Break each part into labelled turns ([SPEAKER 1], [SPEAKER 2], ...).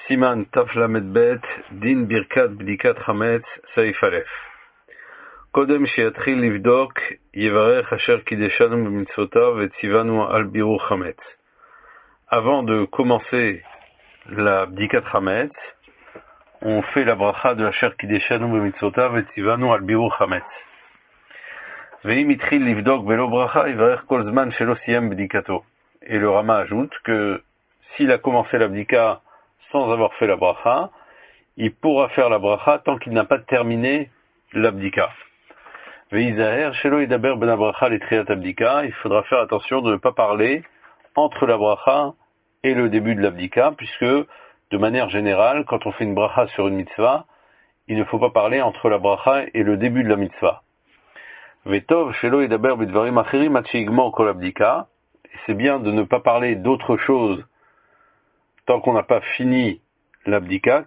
[SPEAKER 1] Siman Taf Lamed Bet, Din Birkat Bdikat Hametz, Saif Aleph. Kodem Shiatril Livdok, Yevarech Asher Kideshanu B'mitzvotav et Tzivanu al Biru Hametz. Avant de commencer la Bdikat Hametz, on fait la bracha de Asher Kideshanu B'mitzvotav et Tzivanu al Biru Hametz. Veim Itril Livdok Velo Bracha, Yevarech Kol Zman Shelo Siyem Bdikato. Et le Rama ajoute que s'il a commencé la Bdika sans avoir fait la bracha, il pourra faire la bracha tant qu'il n'a pas terminé l'abdika. Veizaher shelo yedaber ben abracha letriat abdika, il faudra faire attention de ne pas parler entre la bracha et le début de l'abdika, puisque de manière générale, quand on fait une bracha sur une mitzvah, il ne faut pas parler entre la bracha et le début de la mitzvah. Vetov shelo yedaber bidvarim acherim ad sheigmor kol abdika, et c'est bien de ne pas parler d'autre chose tant qu'on n'a pas fini l'abdika,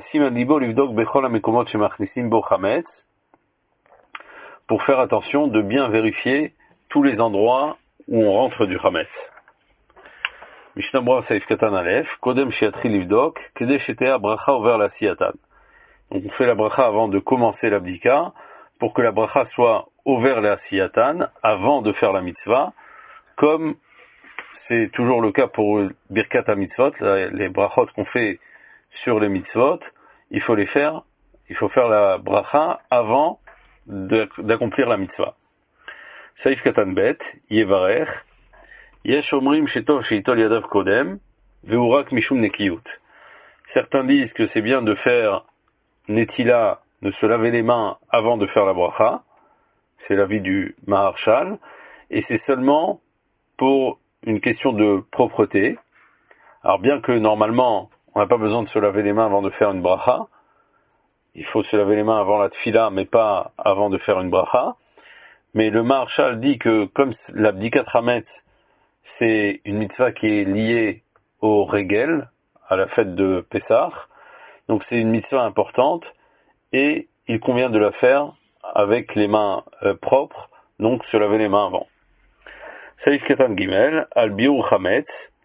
[SPEAKER 1] pour faire attention de bien vérifier tous les endroits où on rentre du chametz. Mishnah Brura Saif Katan Aleph, Kodem Shiatri Livdok, Kede Shetea Bracha Over la Siyatan. Donc on fait la bracha avant de commencer l'abdika, pour que la bracha soit over la Siyatan, avant de faire la mitzvah, comme c'est toujours le cas pour Birkat HaMitzvot, les brachot qu'on fait sur les mitzvot, il faut faire la bracha avant d'accomplir la mitzvah. Saif Katan Bet, Yevarech, Yesh Omrim Shetov Sheitol Yadav Kodem, Veurak Mishum Nekiyut. Certains disent que c'est bien de faire Netila, de se laver les mains avant de faire la bracha, c'est l'avis du Maharshal, et c'est seulement pour une question de propreté. Alors bien que normalement on n'a pas besoin de se laver les mains avant de faire une bracha, il faut se laver les mains avant la tfila mais pas avant de faire une bracha, mais le Maharshal dit que comme l'abdikat hametz c'est une mitzvah qui est liée au regel, à la fête de Pessah, donc c'est une mitzvah importante et il convient de la faire avec les mains propres, donc se laver les mains avant. Saïf Katan Gimel, Al Biur Hametz.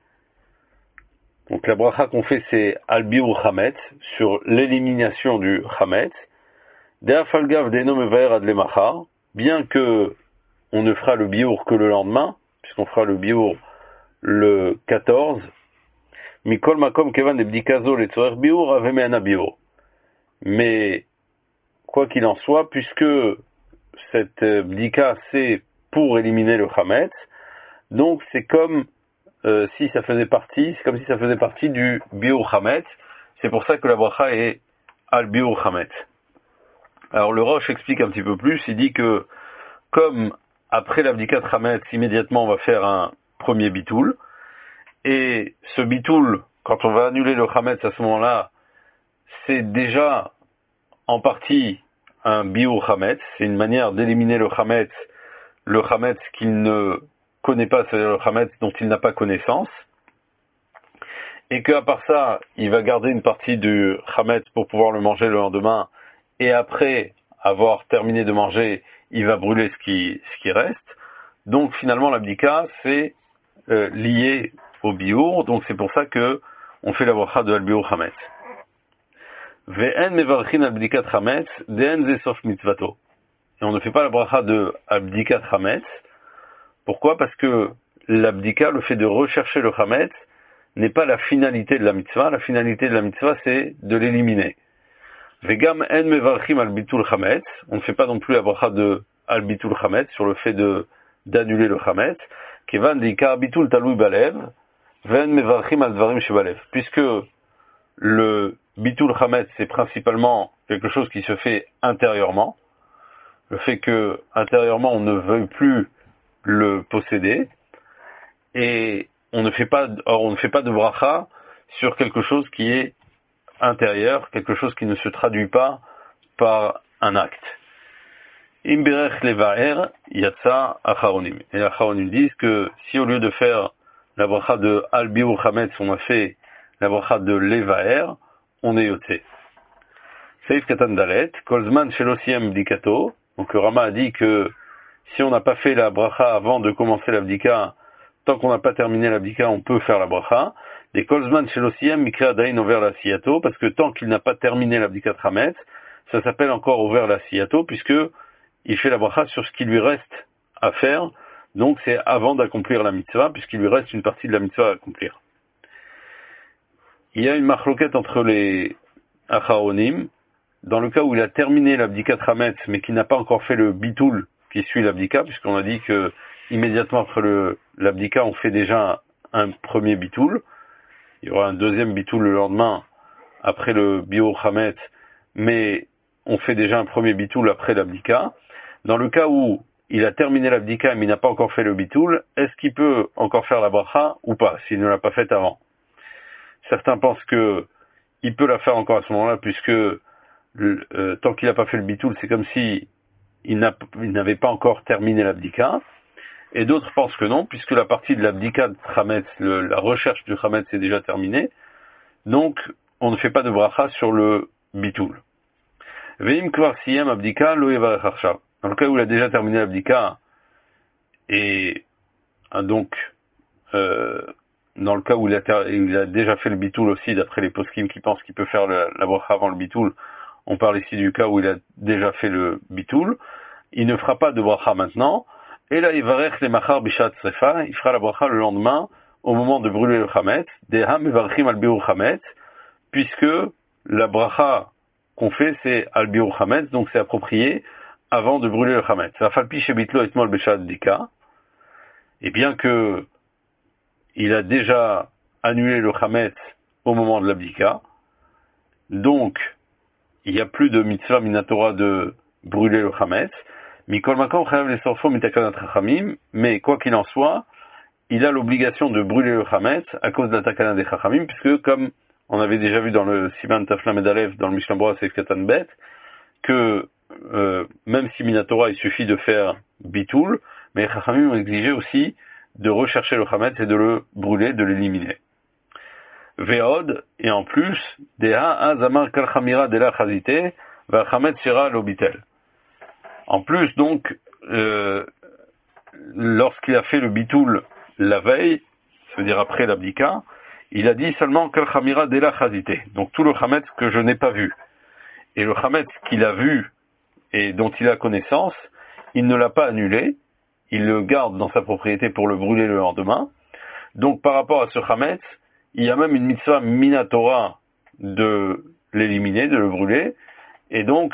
[SPEAKER 1] Donc la bracha qu'on fait c'est Al Biur Hametz, sur l'élimination du Hametz. Dea Falgav Deno Mevaer Ad Lemachar, bien que on ne fera le Biur que le lendemain, puisqu'on fera le Biur le 14. Mikol Makom Kevan Ebdikazo Le Tzorer Biur Avemeana Biur. Mais, quoi qu'il en soit, puisque cette bdika c'est pour éliminer le Hametz, donc c'est comme si ça faisait partie du biur hametz. C'est pour ça que la bracha est al biur hametz. Alors le Rosh explique un petit peu plus, il dit que comme après l'abdikat hametz, immédiatement on va faire un premier bitoul, et ce bitoul, quand on va annuler le hametz à ce moment-là, c'est déjà en partie un biur hametz, c'est une manière d'éliminer le hametz qu'il ne connaît pas, c'est-à-dire le chametz dont il n'a pas connaissance, et qu'à part ça, il va garder une partie du chametz pour pouvoir le manger le lendemain, et après avoir terminé de manger, il va brûler ce qui reste. Donc finalement l'abdika c'est lié au biur, donc c'est pour ça que on fait la bracha de al-biur chametz. Ve'en mevarchin al-bdikat chametz, de'en ze sof mitzvato. Et on ne fait pas la bracha de al-bdikat chametz. Pourquoi? Parce que l'abdika, le fait de rechercher le chametz, n'est pas la finalité de la mitzvah. La finalité de la mitzvah, c'est de l'éliminer. Vegam en mevarchim al bitul chametz. On ne fait pas non plus la bracha de al bitul chametz sur le fait d'annuler le chametz. Kevan d'ikar bitul talui balev. Ven mevarchim al dvarim shebalev. Puisque le bitul chametz, c'est principalement quelque chose qui se fait intérieurement. Le fait que intérieurement on ne veuille plus le posséder, et on ne fait pas de bracha sur quelque chose qui est intérieur, quelque chose qui ne se traduit pas par un acte. Imberech levaer yatsa acharonim. Et les acharonim disent que si au lieu de faire la bracha de al biur hametz, on a fait la bracha de levaer, on est yotse. Seif katan dalet, kolzman shelo siyem bdikato. Donc le Rama a dit que si on n'a pas fait la bracha avant de commencer l'abdika, tant qu'on n'a pas terminé l'abdika, on peut faire la bracha. des kolzman shelosiem mikra dain over la siyato, parce que tant qu'il n'a pas terminé l'abdikat chametz, ça s'appelle encore over la siyato, puisque il fait la bracha sur ce qui lui reste à faire, donc c'est avant d'accomplir la mitzvah, puisqu'il lui reste une partie de la mitzvah à accomplir. Il y a une marloquette entre les acharonim, dans le cas où il a terminé l'abdikat chametz, mais qui n'a pas encore fait le bitoul qui suit l'abdika, puisqu'on a dit que immédiatement après l'abdika, on fait déjà un premier bitoul. Il y aura un deuxième bitoul le lendemain, après le biur chametz, mais on fait déjà un premier bitoul après l'abdika. Dans le cas où il a terminé l'abdika, mais il n'a pas encore fait le bitoul, est-ce qu'il peut encore faire la bracha ou pas, s'il ne l'a pas faite avant? Certains pensent que il peut la faire encore à ce moment-là, puisque tant qu'il n'a pas fait le bitoul, c'est comme si il n'avait pas encore terminé l'abdika. Et d'autres pensent que non, puisque la partie de l'abdika de chametz, la recherche du chametz est déjà terminée. Donc, on ne fait pas de bracha sur le bitoul. Veim kvar siyem abdika lo yevarech arshav. Dans le cas où il a déjà terminé l'abdika, et donc dans le cas où il a déjà fait le bitoul aussi, d'après les poskim qui pensent qu'il peut faire la bracha avant le bitoul, on parle ici du cas où il a déjà fait le bitoul, il ne fera pas de bracha maintenant, et là il varech les machar bishat srefa, il fera la bracha le lendemain, au moment de brûler le chametz, deha mevarchim al biur chametz, puisque la bracha qu'on fait c'est al biur chametz, donc c'est approprié avant de brûler le chametz. Afalpi shebitlo etmol beshat dika, et bien que il a déjà annulé le chametz au moment de l'abdika, donc il n'y a plus de mitzvah minatora de brûler le chametz. Mikol makom chayav lesorfo mitakanat chachamim, mais quoi qu'il en soit, il a l'obligation de brûler le chametz à cause de la takana des chachamim, puisque comme on avait déjà vu dans le Siman Tafla Medalev, dans le Mishnah Berurah Seif Katan Bet, que même si minatora il suffit de faire bitoul, mais les chachamim ont exigé aussi de rechercher le chametz et de le brûler, de l'éliminer. Ve'od, et en plus, Deha azamar kal chamira de la chazite, va chametz shira lobitel. En plus, donc, lorsqu'il a fait le bitoul la veille, ça veut dire après l'abdika, il a dit seulement kal chamira de la chazite. Donc tout le chametz que je n'ai pas vu. Et le chametz qu'il a vu et dont il a connaissance, il ne l'a pas annulé, il le garde dans sa propriété pour le brûler le lendemain. Donc par rapport à ce chametz, il y a même une mitzvah minatora de l'éliminer, de le brûler, et donc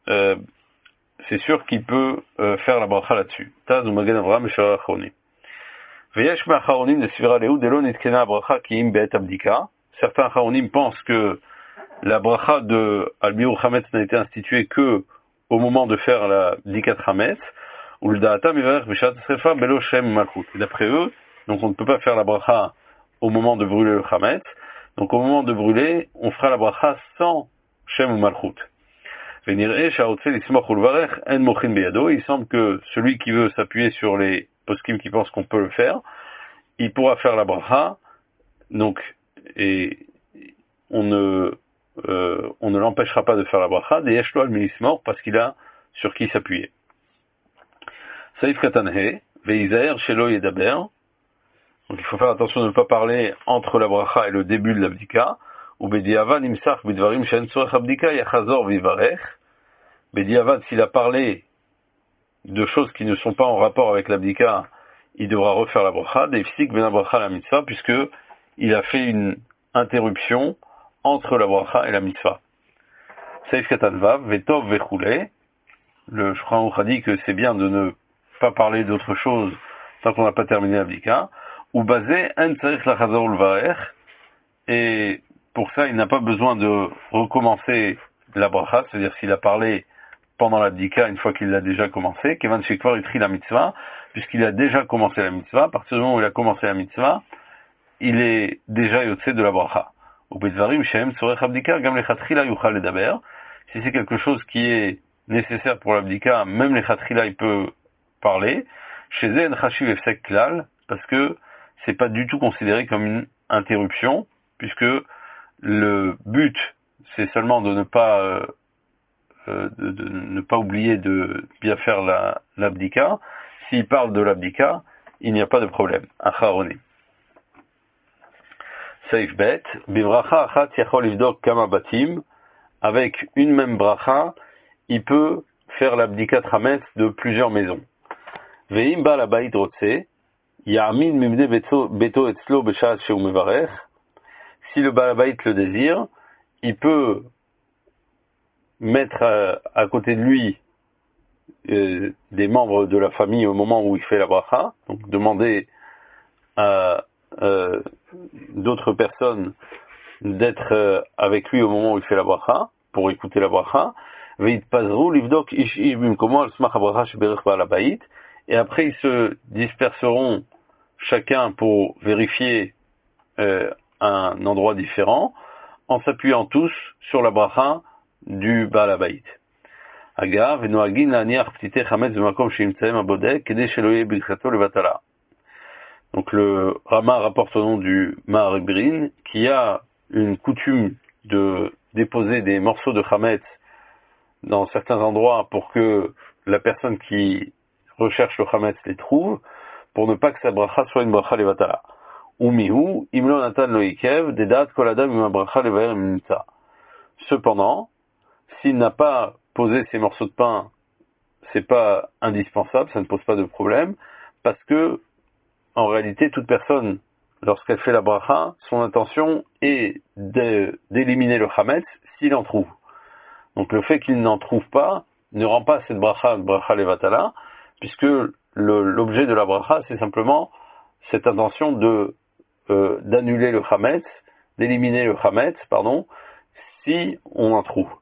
[SPEAKER 1] c'est sûr qu'il peut faire la bracha là-dessus. Taz ou magen Avraham shara acharonim. Veyesh me'acharonim de svira lehu delo nitkena bracha ki im be'et abdika. Certains acharonim pensent que la bracha de al biur chametz n'a été instituée que au moment de faire la bdikat chametz. Ou le da'atam yivarech b'shat srefa belo shem malchut. D'après eux, donc on ne peut pas faire la bracha au moment de brûler le chametz. Donc au moment de brûler, on fera la bracha sans shem ou malchut. Il semble que celui qui veut s'appuyer sur les poskim qui pensent qu'on peut le faire, il pourra faire la bracha, donc, et on ne l'empêchera pas de faire la bracha, des yeshlo al milismor, parce qu'il a sur qui s'appuyer. Saïf katanhe, veizaer shelo yedaber. Donc il faut faire attention de ne pas parler entre la bracha et le début de l'abdika. Ou bediavad nimsach bidvarim shen tzorech abdika yachazor vivarech. Bediavad, s'il a parlé de choses qui ne sont pas en rapport avec l'abdika, il devra refaire la bracha. Deifsik ben bracha la mitzvah, puisque il a fait une interruption entre la bracha et la mitzvah. Saïf katanvav, vetov vechule. Le Shulchan Aruch a dit que c'est bien de ne pas parler d'autre chose tant qu'on n'a pas terminé l'abdika. Ou basé en tzarich lachazor ulvarech. Et pour ça, il n'a pas besoin de recommencer la bracha, c'est-à-dire s'il a parlé pendant l'abdika, une fois qu'il l'a déjà commencé, kevan shekvar itri la mitzvah, puisqu'il a déjà commencé la mitzvah, à partir du moment où il a commencé la mitzvah, il est déjà yotse de la bracha. Ou bedvarim shehem tzorech abdika, gam lechatchila yuchal ledaber. Si c'est quelque chose qui est nécessaire pour l'abdika, même lechatchila il peut parler. Chez en chashiv efsek klal, parce que c'est pas du tout considéré comme une interruption, puisque le but, c'est seulement de ne pas ne pas oublier de bien faire l'abdika. S'il parle de l'abdika, il n'y a pas de problème. Acharonim. Saif bet, bibracha achat yachol livdok kama batim, avec une même bracha, il peut faire l'abdikat hametz de plusieurs maisons. Ve'im ba la bait rotse, ya'amin mimne beto etzlo b'sha'at she'u mevarech. Si le balabait le désire, il peut mettre à côté de lui des membres de la famille au moment où il fait la bracha, donc demander à d'autres personnes d'être avec lui au moment où il fait la bracha, pour écouter la bracha, et après ils se disperseront chacun pour vérifier un endroit différent, en s'appuyant tous sur la bracha du Baal Habayit. Agav, ונוהגים להניח פתיתי חמץ במקום שימצאם הבודק, כדי שלא יהיה ברכתו לבטלה. Donc le Rama rapporte au nom du Maharebrin qui a une coutume de déposer des morceaux de chametz dans certains endroits pour que la personne qui recherche le chametz les trouve, pour ne pas que sa bracha soit une bracha levatala. Umihu, imlo natan lo ikev, dedat kol adam ima bracha levaer imnitza. Cependant, s'il n'a pas posé ces morceaux de pain, c'est pas indispensable, ça ne pose pas de problème, parce que en réalité, toute personne, lorsqu'elle fait la bracha, son intention est d'éliminer le chametz s'il en trouve. Donc le fait qu'il n'en trouve pas ne rend pas cette bracha levatala, puisque l'objet de la bracha, c'est simplement cette intention d'annuler le chametz, d'éliminer le chametz, si on en trouve.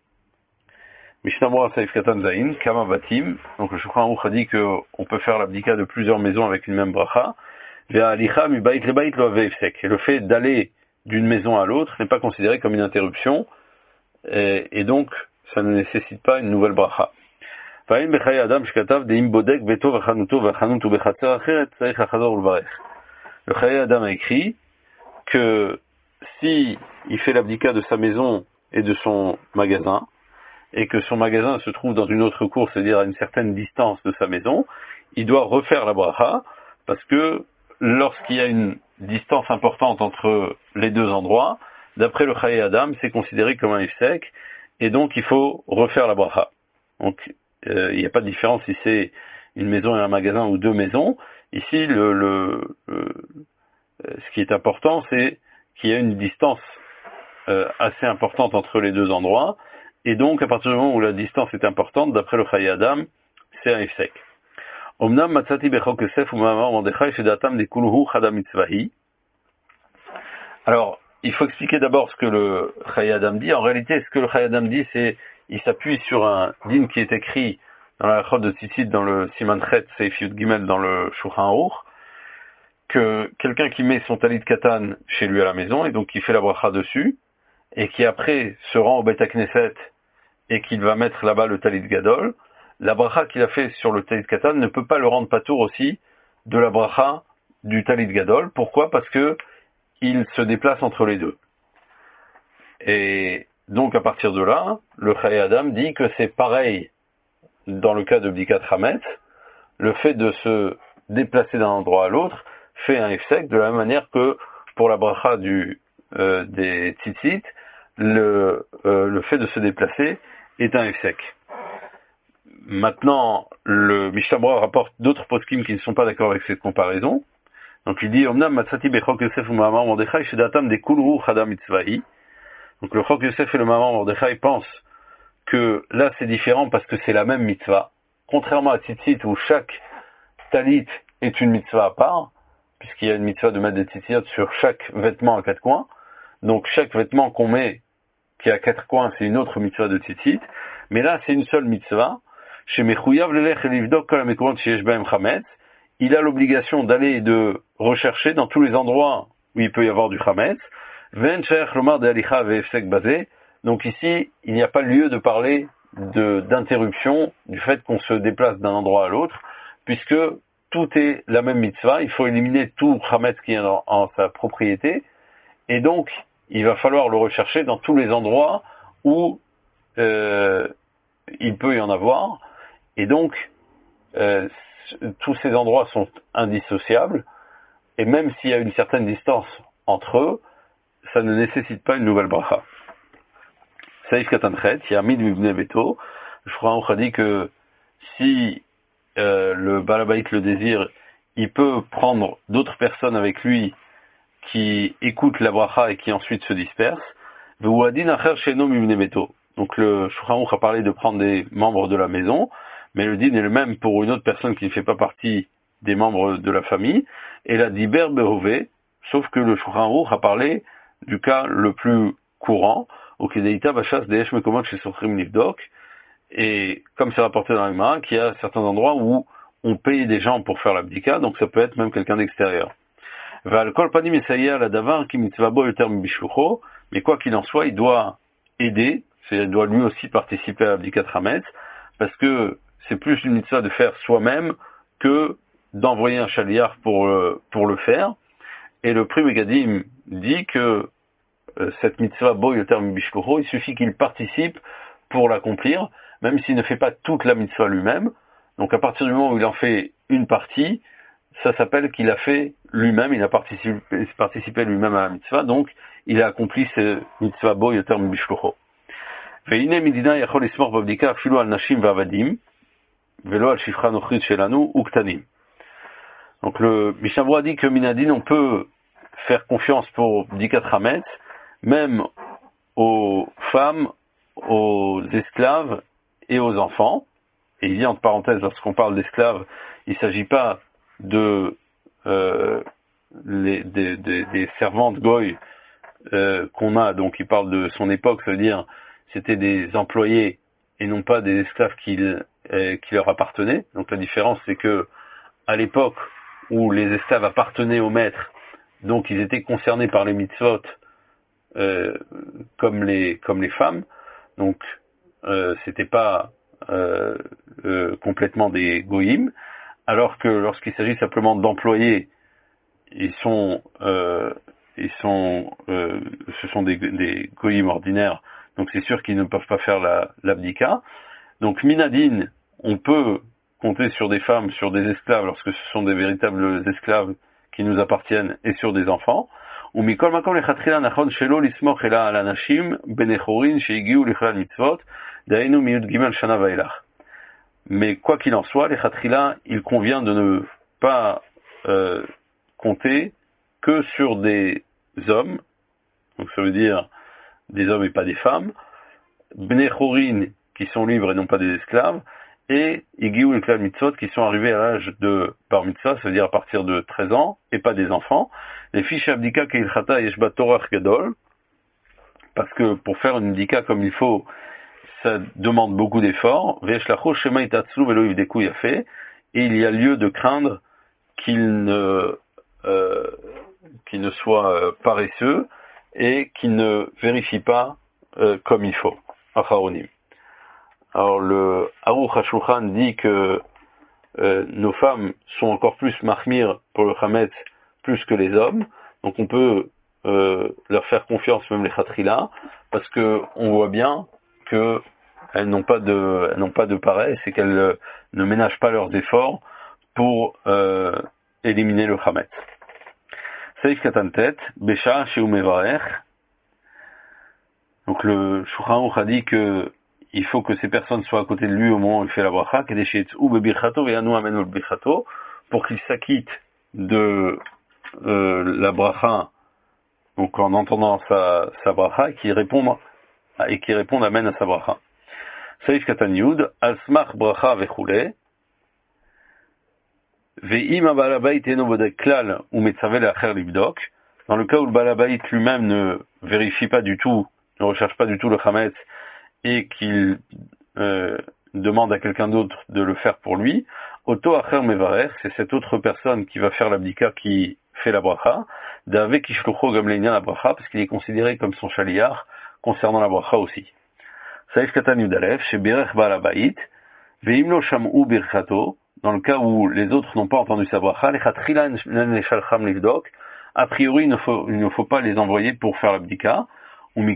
[SPEAKER 1] Mishnah Berurah Saif Katan Zayin, Kama Batim. Donc le Shulchan Aruch a dit qu'on peut faire l'abdika de plusieurs maisons avec une même bracha. Ve'a alicha mi bait le bait lo ve'efsek. Et le fait d'aller d'une maison à l'autre n'est pas considéré comme une interruption, et donc ça ne nécessite pas une nouvelle bracha. Va'im b'chaye adam shkatav de'im bodek beto v'chanuto v'chanutu b'chatzer acheret tzarich lachazor ulvarech. Le Chaye Adam a écrit que si il fait l'abdika de sa maison et de son magasin, et que son magasin se trouve dans une autre cour, c'est-à-dire à une certaine distance de sa maison, il doit refaire la bracha, parce que lorsqu'il y a une distance importante entre les deux endroits, d'après le Chaye Adam, c'est considéré comme un ifsek, et donc il faut refaire la bracha. Donc il n'y a pas de différence si c'est une maison et un magasin ou deux maisons. Ici, ce qui est important, c'est qu'il y a une distance assez importante entre les deux endroits, et donc à partir du moment où la distance est importante, d'après le Chaye Adam, c'est un ifsek. Omnam matzati bechok Yosef u'ma'amar Mordechai shedatam dekuluhu chada mitzvahi. Alors, il faut expliquer d'abord ce que le Chaye Adam dit. En réalité, ce que le Chaye Adam dit, c'est il s'appuie sur un din qui est écrit dans la Chod de Tzitzit, dans le Siman Chet Seif Yud Gimel, dans le Shulchan Aruch, que quelqu'un qui met son talit katan chez lui à la maison, et donc qui fait la bracha dessus, et qui après se rend au Beit HaKnesset, et qu'il va mettre là-bas le talit gadol, la bracha qu'il a fait sur le talit katan ne peut pas le rendre patour aussi de la bracha du talit gadol. Pourquoi? Parce que il se déplace entre les deux. Et donc à partir de là, le Chaye Adam dit que c'est pareil dans le cas de Bdikat Hametz, le fait de se déplacer d'un endroit à l'autre fait un ifsek, de la même manière que pour la bracha des tzitzit, le fait de se déplacer est un ifsek. Maintenant, le Mishnah Berurah rapporte d'autres poskim qui ne sont pas d'accord avec cette comparaison. Donc il dit Omnam matzati bechok Yosef u'ma'amar Mordechai shedatam dekuluhu chada mitzvahi. Donc le Chok Yosef et le Mahamar Mordechai pensent que là c'est différent parce que c'est la même mitzvah. Contrairement à Tzitzit où chaque talit est une mitzvah à part, puisqu'il y a une mitzvah de mettre des tzitziot sur chaque vêtement à quatre coins. Donc chaque vêtement qu'on met qui a quatre coins, c'est une autre mitzvah de tzitzit. Mais là c'est une seule mitzvah. Chez Mechouyav lelech elivdok kol hamekomot sheyesh bahem chametz. Il a l'obligation d'aller et de rechercher dans tous les endroits où il peut y avoir du chametz. Ven sheich lomar de alicha ve'efsek bazé. Donc ici, il n'y a pas lieu de parler d'interruption, du fait qu'on se déplace d'un endroit à l'autre, puisque tout est la même mitzvah. Il faut éliminer tout chametz qui est en sa propriété, et donc il va falloir le rechercher dans tous les endroits où il peut y en avoir, et donc tous ces endroits sont indissociables, et même s'il y a une certaine distance entre eux, ça ne nécessite pas une nouvelle bracha. Saïf Katanchet, Yamid Mibne Beto, je crois qu'on a dit que si le Balabait le désire, il peut prendre d'autres personnes avec lui qui écoutent la bracha et qui ensuite se dispersent. Donc le Shulchan Aruch a parlé de prendre des membres de la maison, mais le din est le même pour une autre personne qui ne fait pas partie des membres de la famille, et la diber behove, sauf que le Shulchan Aruch a parlé du cas le plus courant, au Kedeita Bachas Deesh Mekomot chez Sochrim Nivdok, et comme c'est rapporté dans l'Imara, qu'il y a certains endroits où on paye des gens pour faire l'abdika, donc ça peut être même quelqu'un d'extérieur. Mais quoi qu'il en soit, il doit aider, c'est-à-dire il doit lui aussi participer à l'abdikat Hametz, parce que c'est plus une mitzvah de faire soi-même que d'envoyer un chaliar pour le faire. Et le Pri Megadim dit que cette mitzvah bo yoter mibishlucho, il suffit qu'il participe pour l'accomplir, même s'il ne fait pas toute la mitzvah lui-même. Donc à partir du moment où il en fait une partie, ça s'appelle qu'il a fait lui-même, il a participé lui-même à la mitzvah, donc il a accompli ce mitzvah bo yoter mibishlucho. Ve'ine midina yachol ismor b'abdika afilu al nashim v'avadim, ve'lo al shifra nochrit shelanu uktanim. Donc le Mishnah Berurah dit que minadin, on peut faire confiance pour bdikat hametz, même aux femmes, aux esclaves et aux enfants. Et il dit entre parenthèses, lorsqu'on parle d'esclaves, il ne s'agit pas de des servantes goy qu'on a, donc il parle de son époque, ça veut dire c'était des employés et non pas des esclaves qui leur appartenaient. Donc la différence c'est que à l'époque où les esclaves appartenaient au maître, donc ils étaient concernés par les mitzvot comme les femmes, donc c'était pas complètement des goïms, alors que lorsqu'il s'agit simplement d'employés, ce sont des goïms ordinaires, donc c'est sûr qu'ils ne peuvent pas faire l'abdika. Donc minadine, on peut compter sur des femmes, sur des esclaves, lorsque ce sont des véritables esclaves qui nous appartiennent, et sur des enfants. Ou mikol makom lechatchila nachon shelo lismoch ela al anashim benechorin sheigiu lichlal mitzvot dainu miyud gimel shana vailach. Mais quoi qu'il en soit, lechatchila, il convient de ne pas compter que sur des hommes, donc ça veut dire des hommes et pas des femmes, benechorin qui sont libres et non pas des esclaves, et Igiou et Klal Mitzvot qui sont arrivés à l'âge de Bar Mitzvah, ça veut dire à partir de 13 ans, et pas des enfants. Les fiches Abdika Keilchata Yeshba Torah Gadol, parce que pour faire une Abdika comme il faut, ça demande beaucoup d'efforts. Veshlacho Shema Itatzlu Velo Yivdeku Yafé, et il y a lieu de craindre qu'il ne soit paresseux et qu'il ne vérifie pas comme il faut. Acharonim. Alors le Aruch HaShulchan dit que nos femmes sont encore plus mahmir pour le Hametz plus que les hommes, donc on peut leur faire confiance, même les Khatrila, parce que on voit bien que elles n'ont pas de paresse et qu'elles ne ménagent pas leurs efforts pour éliminer le Hametz. Saïf Katantet, Besha Sheu Mevarech. Donc le Shulchan Aruch a dit que il faut que ces personnes soient à côté de lui au moment où il fait la bracha, pour qu'il s'acquitte de la bracha, donc en entendant sa bracha, et qu'il réponde amen à sa bracha. Saïf Katan Yud, al smach bracha vechule, ve'im ha-balabait eno bodek klal ou metzavé le'acher libdok, dans le cas où le balabait lui-même ne vérifie pas du tout, ne recherche pas du tout le chametz, et qu'il demande à quelqu'un d'autre de le faire pour lui, Oto Acher Mevarer, c'est cette autre personne qui va faire l'abdika qui fait la bracha, d'Ave Kishlucho Gamleinian la bracha, parce qu'il est considéré comme son chaliar concernant la bracha aussi. Saïf Katan Yudalef, chez Berech Balabait, Veimlo Sham'u Birchato, dans le cas où les autres n'ont pas entendu sa bracha, Lechatchila Neshalcham Livdok, a priori il ne faut pas les envoyer pour faire l'abdika, mais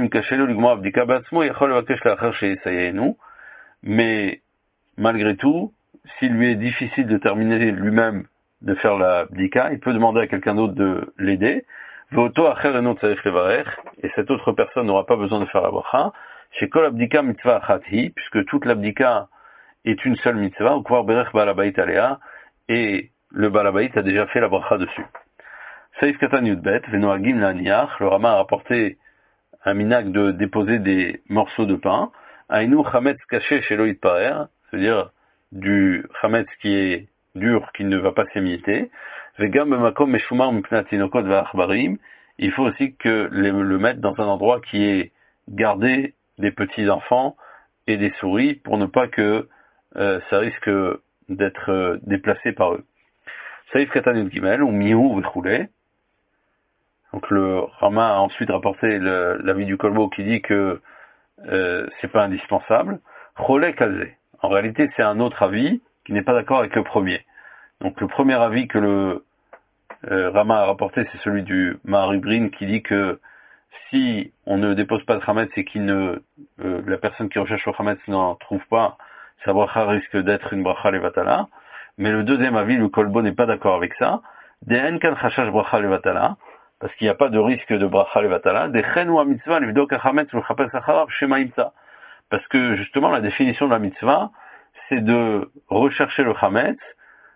[SPEAKER 1] malgré tout, s'il lui est difficile de terminer lui-même de faire la bdika, il peut demander à quelqu'un d'autre de l'aider. Veoto acher eno tzarich levarech, et cette autre personne n'aura pas besoin de faire la bracha, chez kol abdika mitzvah achat hi, puisque toute l'abdika est une seule mitzvah, ou kvar berech balabait alea, et le balabait a déjà fait la bracha dessus. Saïf katan yudbet, venoagim la'aniach, le Rama a rapporté un minag de déposer des morceaux de pain, ainu chametz caché chez Loïd Parer, c'est-à-dire du chametz qui est dur, qui ne va pas s'émietter, vegam bemakom meshumar mipnat tinokot va'achbarim, il faut aussi que le mettre dans un endroit qui est gardé des petits enfants et des souris pour ne pas que ça risque d'être déplacé par eux. Saïf katan gimel ou mihu vechule. Donc le Rama a ensuite rapporté l'avis du Kolbo qui dit que c'est pas indispensable. Cholek kalze. En réalité, c'est un autre avis qui n'est pas d'accord avec le premier. Donc le premier avis que le Rama a rapporté, c'est celui du Maharibrin qui dit que si on ne dépose pas de Hametz et la personne qui recherche le Hametz n'en trouve pas, sa bracha risque d'être une bracha levatala. Mais le deuxième avis, le Kolbo, n'est pas d'accord avec ça. De'en kan chashash bracha levatala, parce qu'il n'y a pas de risque de bracha levatala. De'chen ou mitzvah livdok hametz v'chapes acharav shema imtza. Parce que justement, la définition de la mitzvah, c'est de rechercher le Hametz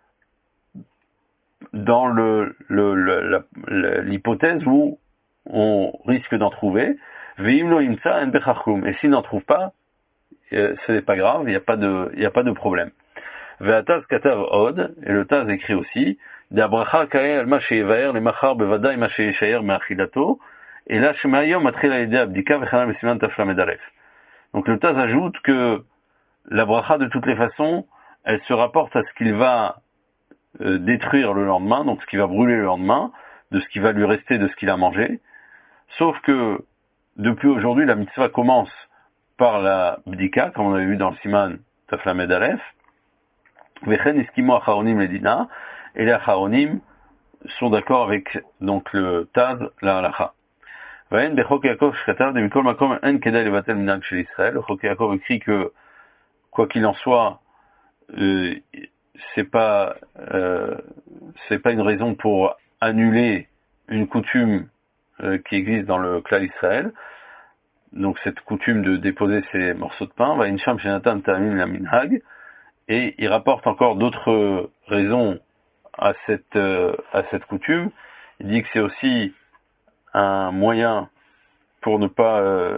[SPEAKER 1] dans l'hypothèse où on risque d'en trouver. Ve'im lo imtza en bechachum. Et s'il n'en trouve pas, ce n'est pas grave, il n'y a pas de problème. Ve'ataz katav od, et le Taz écrit aussi, d'Abracha kae al ma sheyevaer le machar bevadai ma sheyeshayer me'achilato, et là shemayom matril alidei abdika v'chanal b'siman taflamed alef. Donc le Taz ajoute que la bracha de toutes les façons, elle se rapporte à ce qu'il va détruire le lendemain, donc ce qui va brûler le lendemain, de ce qui va lui rester de ce qu'il a mangé. Sauf que depuis aujourd'hui, la mitzvah commence par la bdika, comme on avait vu dans le siman taflamed alef. Vechen iskimo acharonim ledina, et les acharonim sont d'accord avec donc le Taz, la halacha. Vayen bechok Yaakov shkatav de mikol makom en kedai levatel minag shel Israël. Le Chok Yaakov écrit que quoi qu'il en soit, c'est pas une raison pour annuler une coutume qui existe dans le clan Israël. Donc cette coutume de déposer ces morceaux de pain, va insham shenatan ta'amim la minhag. Et il rapporte encore d'autres raisons à cette coutume. Il dit que c'est aussi un moyen pour ne pas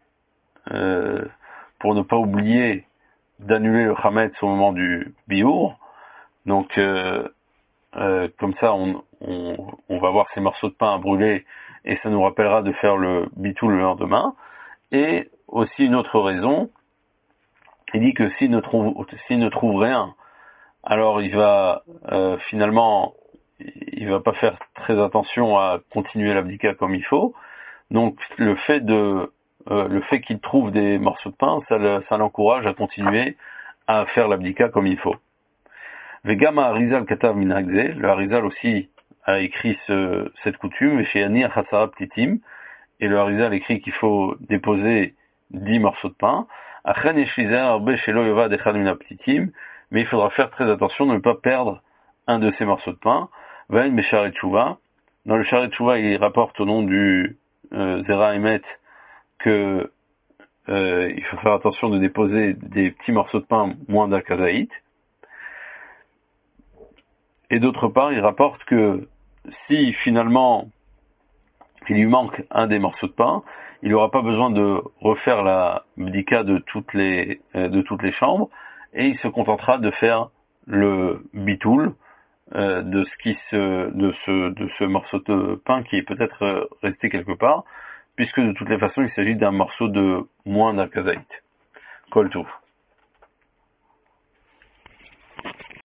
[SPEAKER 1] oublier d'annuler le Hametz au moment du Biour. Donc comme ça on va voir ces morceaux de pain à brûler et ça nous rappellera de faire le bitou le lendemain. Et aussi une autre raison, il dit que s'il ne trouve rien, alors il va finalement, il va pas faire très attention à continuer l'abdika comme il faut. Donc le fait qu'il trouve des morceaux de pain, ça l'encourage à continuer à faire l'abdika comme il faut. Vegama Arizal Katav Minagze, le Arizal aussi a écrit cette coutume, chez Ani Achasara Ptitim, et le Arizal écrit qu'il faut déposer 10 morceaux de pain. Mais il faudra faire très attention de ne pas perdre un de ces morceaux de pain. Dans le Sharet Tshuva, il rapporte au nom du Zera Emet que il faut faire attention de déposer des petits morceaux de pain moins d'un kazaït. Et d'autre part, il rapporte que si finalement il lui manque un des morceaux de pain, il n'aura pas besoin de refaire la bdika de toutes les chambres, et il se contentera de faire le bitoul de ce morceau de pain qui est peut-être resté quelque part, puisque de toutes les façons il s'agit d'un morceau de moins d'un kazaït. Kol Tov.